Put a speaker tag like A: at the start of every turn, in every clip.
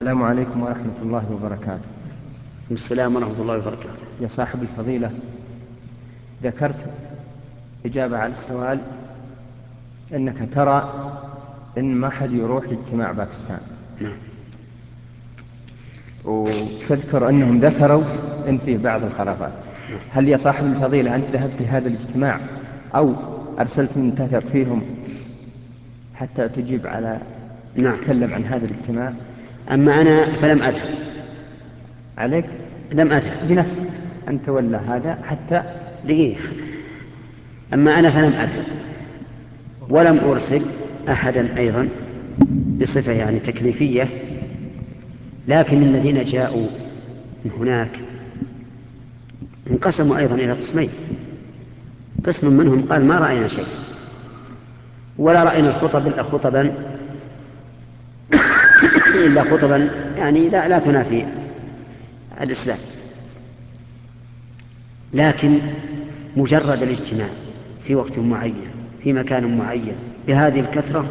A: السلام عليكم ورحمة الله وبركاته.
B: السلام ورحمة الله وبركاته.
A: يا صاحب الفضيلة، ذكرت إجابة على السؤال أنك ترى أن ما حد يروح لاجتماع باكستان،
B: نعم.
A: وتذكر أنهم ذكروا أن فيه بعض الخرافات. هل يا صاحب الفضيلة أنت ذهبت لهذا الاجتماع أو أرسلت من تثق فيهم حتى تجيب على
B: نعم.
A: تتكلم عن هذا الاجتماع؟
B: أما أنا فلم أذهب.
A: عليك
B: لم أذهب
A: بنفسك أن تولى هذا حتى
B: دقيقة. أما أنا فلم أذهب ولم أرسل أحدا أيضا بصفة يعني تكليفية، لكن الذين جاءوا من هناك انقسموا أيضا إلى قسمين. قسم منهم قال ما رأينا شيء ولا رأينا الخطب إلا خطبا يعني لا تنافي الإسلام، لكن مجرد الاجتماع في وقت معين في مكان معين بهذه الكثرة،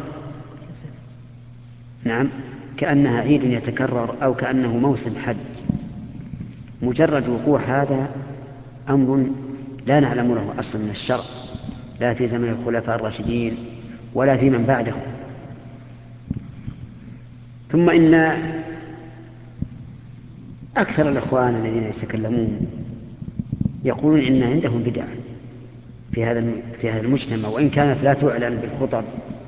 B: نعم، كأنها عيد يتكرر أو كأنه موسم حج، مجرد وقوع هذا أمر لا نعلم له أصل من الشرع، لا في زمن الخلفاء الراشدين ولا في من بعدهم. ثم إن أكثر الإخوان الذين يتكلمون يقولون إن عندهم بدع في هذا المجتمع، وإن كانت لا تعلن بالخطب،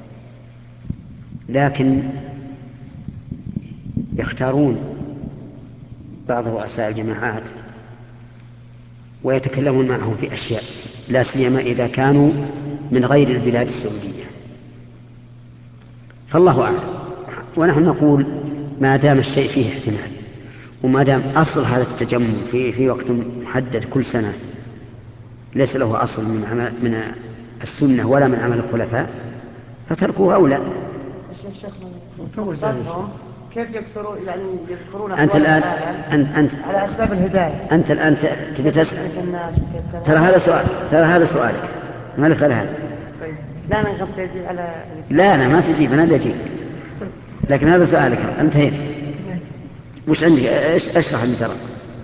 B: لكن يختارون بعض رؤساء الجماعات ويتكلمون معهم في أشياء، لا سيما إذا كانوا من غير البلاد السعودية، فالله أعلم. ونحن نقول ما دام الشيء فيه احتمال، وما دام أصل هذا التجمع في وقت محدد كل سنة ليس له أصل من السنة ولا من عمل الخلفاء، فتركوه أولى.
A: كيف يكثرون يعني يذكرون
B: أنت
A: أحوال
B: الآن
A: العالم على أسباب الهداية؟
B: أنت الآن تبي تسأل.
A: الناس وكيف كذا.
B: ترى هذا سؤالك، ما لك غير هذا.
A: طيب، لا أنا قصدي أجيب على
B: لا أنا ما تجيب، أنا اللي أجيب، لكن هذا سؤالك انتهينا. وش عندك؟ اشرح اللي ترى.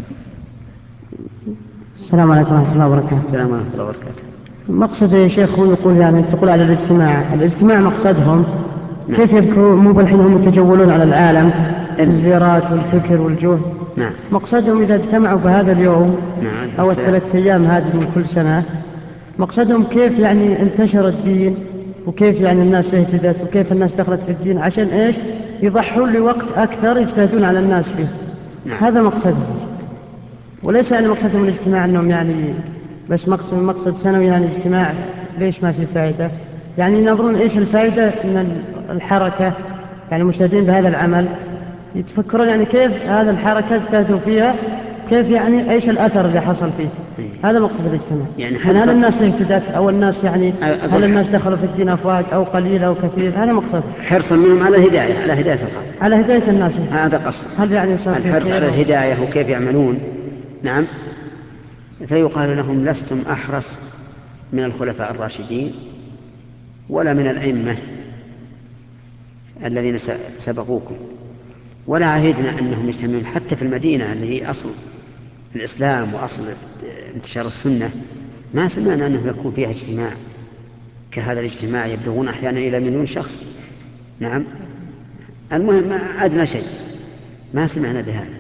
C: السلام عليكم ورحمة الله وبركاته.
B: السلام ورحمة الله وبركاته.
C: مقصد يا شيخ هو يقول يعني تقول على الاجتماع مقصدهم
B: نعم.
C: كيف يذكرون؟ مو بالحين هم يتجولون على العالم الزيارات والفكر والجهد.
B: نعم.
C: مقصدهم إذا اجتمعوا بهذا اليوم
B: نعم.
C: أو الثلاث أيام هذه من كل سنة، مقصدهم كيف يعني انتشر الدين، وكيف يعني الناس اهتدت، وكيف الناس دخلت في الدين، عشان إيش؟ يضحون لوقت أكثر يجتهدون على الناس فيه.
B: نعم.
C: هذا مقصدهم، وليس يعني مقصدهم الاجتماع أنهم يعني بس مقصد سنوي يعني اجتماع. ليش ما في فائدة؟ يعني ينظرون إيش الفائدة من الحركة، يعني المجتهدين بهذا العمل يتفكرون يعني كيف هذا الحركة اجتهدوا فيها، كيف يعني إيش الأثر اللي حصل فيه. هذا مقصد الاجتماع.
B: يعني
C: هل الناس اهتدت أو الناس يعني هل الناس دخلوا في الدين أفواج أو قليل أو كثير؟ هذا مقصد
B: حرصا منهم على الهداية، على هداية الخلق،
C: على هداية الناس.
B: هذا قصد.
C: هل يعني صار في
B: الحرص
C: خير
B: على الهداية وكيف يعملون. نعم. فيقال لهم لستم أحرص من الخلفاء الراشدين ولا من الأئمة الذين سبقوكم، ولا عهدنا أنهم يجتمعون حتى في المدينة اللي هي أصل الإسلام وأصل انتشار السنة، ما سمعنا أنه يكون فيها اجتماع كهذا الاجتماع يبلغون أحيانا إلى 1,000,000 شخص. نعم. المهم أدنى شيء ما سمعنا بهذا.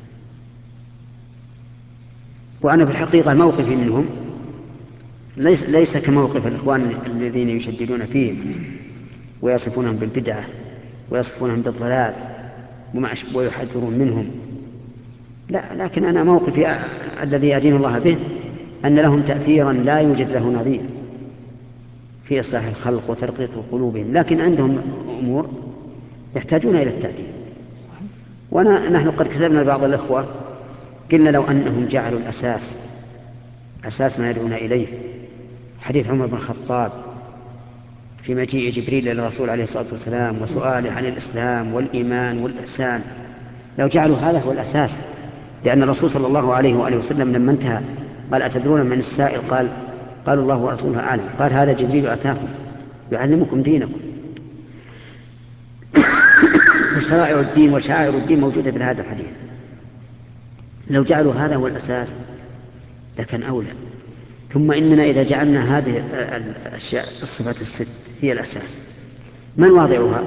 B: وأنا في الحقيقة موقفي منهم ليس كموقف الإخوان الذين يشددون فيهم ويصفونهم بالبدعة ويصفونهم بالضلال ويحذرون منهم، لا، لكن أنا موقفي الذي أدين الله به أن لهم تأثيرا لا يوجد له نظير في إصلاح الخلق وترقيق قلوبهم، لكن عندهم أمور يحتاجون إلى التأديب. ونحن قد كتبنا لبعض الإخوة قلنا لو أنهم جعلوا أساس ما يدعون إليه حديث عمر بن الخطاب في مجيء جبريل إلى الرسول عليه الصلاة والسلام وسؤاله عن الإسلام والإيمان والإحسان، لو جعلوا هذا هو الأساس، لأن الرسول صلى الله عليه وآله وسلم لما انتهى قال أتدرون من السائل؟ قالوا الله ورسوله أعلم. قال هذا جبريل أتاكم يعلمكم دينكم. وشرائع الدين وشعائر الدين موجودة بهذا الحديث. لو جعلوا هذا هو الأساس لكان أولى. ثم إننا إذا جعلنا هذه الأشياء الصفات الست هي الأساس، من واضعها؟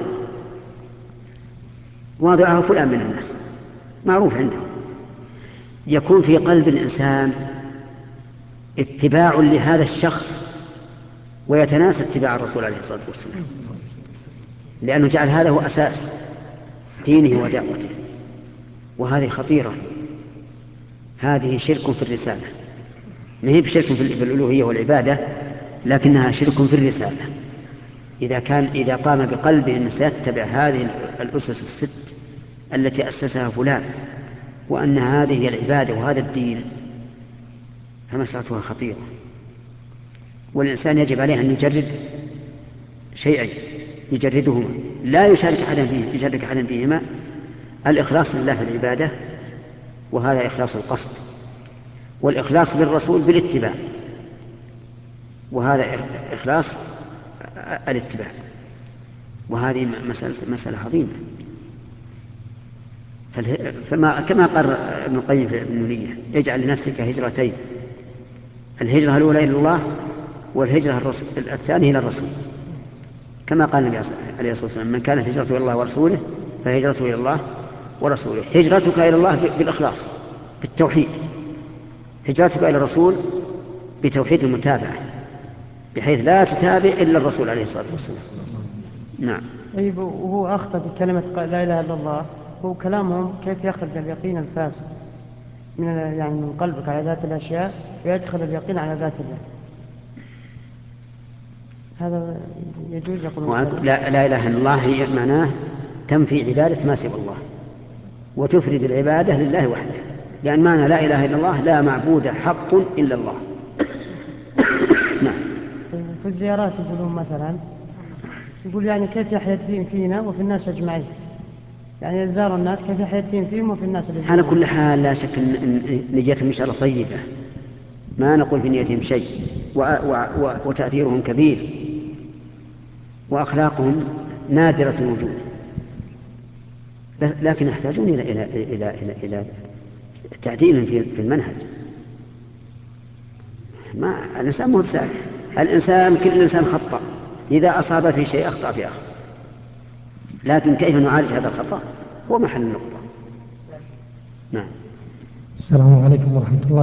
B: واضعها فلان من الناس معروف عنده. يكون في قلب الإنسان اتباع لهذا الشخص ويتناسى اتباع الرسول عليه الصلاة والسلام، لأنه جعل هذا هو أساس دينه ودعوته، وهذه خطيرة. هذه شرك في الرسالة، ما هي بشرك في الألوهية والعبادة، لكنها شرك في الرسالة. إذا قام بقلبه أنه سيتبع هذه الأسس الست التي أسسها فلان، وأن هذه هي العبادة وهذا الدين، فمسألتها خطيرة. والإنسان يجب عليه أن يجرد شيئين يجردهما، لا يشارك أحدا فيهما: الإخلاص لله في العبادة، وهذا إخلاص القصد، والإخلاص للرسول بالاتباع، وهذا إخلاص الاتباع. وهذه مسألة عظيمة. كما قال ابن القيم في النونية: اجعل لنفسك هجرتين، الهجرة الأولى إلى الله، والهجرة الثانية إلى الرسول، كما قال النبي عليه الصلاة والسلام: من كانت هجرته إلى الله ورسوله فهجرته إلى الله ورسوله. هجرتك إلى الله بالإخلاص بالتوحيد، هجرتك إلى الرسول بتوحيد المتابعة، بحيث لا تتابع إلا الرسول عليه الصلاة والسلام. نعم.
C: طيب، وهو أخطأ بكلمة لا إله إلا الله، هو كلامهم كيف يخرج اليقين الفاسد من قلبك على ذات الأشياء ويدخل اليقين على ذات الله؟ هذا يجوز يقولون
B: لا إله إلا الله هي معناه تنفي عبادة ما سوى الله وتفرد العبادة لله وحده، لأن معنى لا إله إلا الله لا معبود حق إلا الله. نعم.
C: في الزيارات يقولون مثلا، يقول يعني كيف يحيا الدين فينا وفي الناس أجمعين، يعني يزار الناس كيف يحيا الدين فيهم وفي الناس اللي
B: على كل حال لا شك أن نيتهم إن شاء الله طيبة، ما نقول في نيتهم شيء، وتأثيرهم كبير، وأخلاقهم نادرة الوجود، لكن يحتاجون إلى تعديل في المنهج. ما الإنسان مو بسهل، كل الإنسان خطأ، إذا أصاب في شيء أخطأ في آخر، لكن كيف نعالج هذا الخطأ هو محل النقطة. نعم.
D: السلام عليكم ورحمة الله.